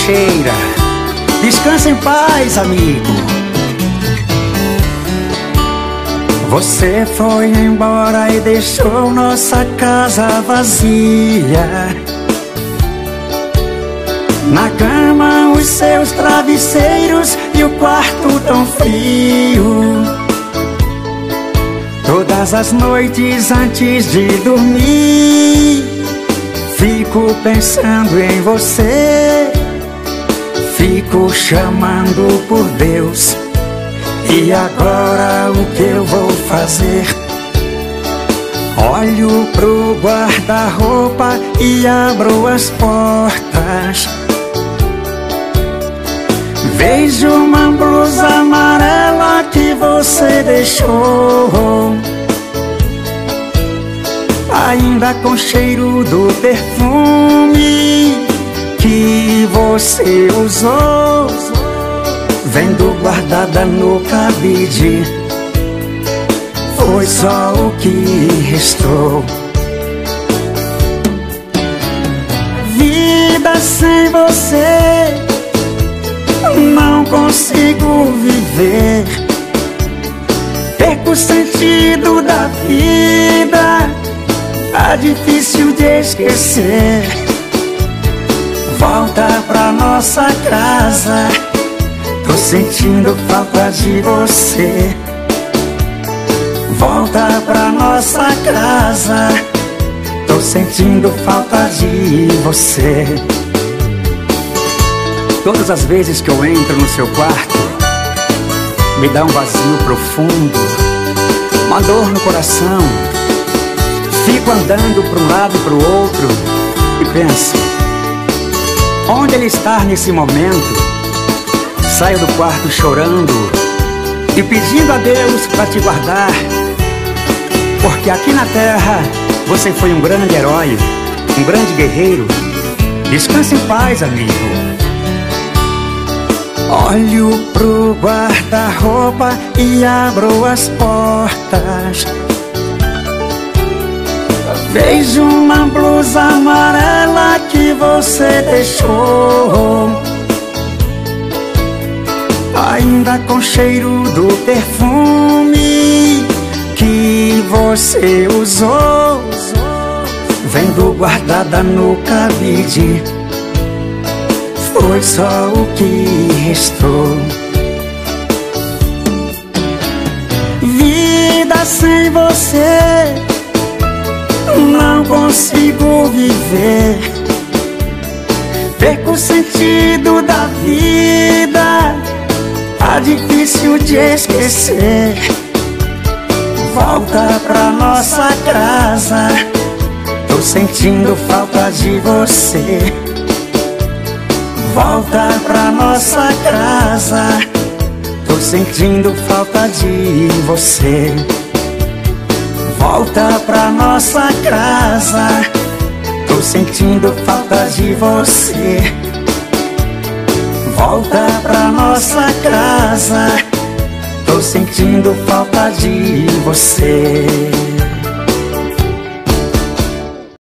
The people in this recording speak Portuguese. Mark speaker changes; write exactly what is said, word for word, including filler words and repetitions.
Speaker 1: Teixeira. Descansa em paz, amigo. Você foi embora e deixou nossa casa vazia. Na cama os seus travesseiros e o quarto tão frio. Todas as noites antes de dormir, fico pensando em você. Fico chamando por Deus. E agora o que eu vou fazer? Olho pro guarda-roupa e abro as portas. Vejo uma blusa amarela que você deixou, ainda com cheiro do perfume que você usou. Vendo guardada no cabide, foi só o que restou. Vida sem você, não consigo viver. Perco o sentido da vida, tá difícil de esquecer. Volta pra nossa casa, tô sentindo falta de você. Volta pra nossa casa, tô sentindo falta de você. Todas as vezes que eu entro no seu quarto, me dá um vazio profundo, uma dor no coração. Fico andando para um lado e para o outro e penso, onde ele está nesse momento? Saio do quarto chorando e pedindo a Deus para te guardar, porque aqui na terra você foi um grande herói, um grande guerreiro. Descanse em paz, amigo. Olho pro guarda-roupa e abro as portas. Vejo uma blusa amarela que você deixou, ainda com cheiro do perfume que você usou. Vendo guardada no cabide, foi só o que restou. Vida sem você, não consigo viver. Perco o sentido da vida, tá difícil de esquecer. Volta pra nossa casa, tô sentindo falta de você. Volta pra nossa casa, tô sentindo falta de você. Volta pra nossa casa, tô sentindo falta de você. Volta pra nossa casa, tô sentindo falta de você.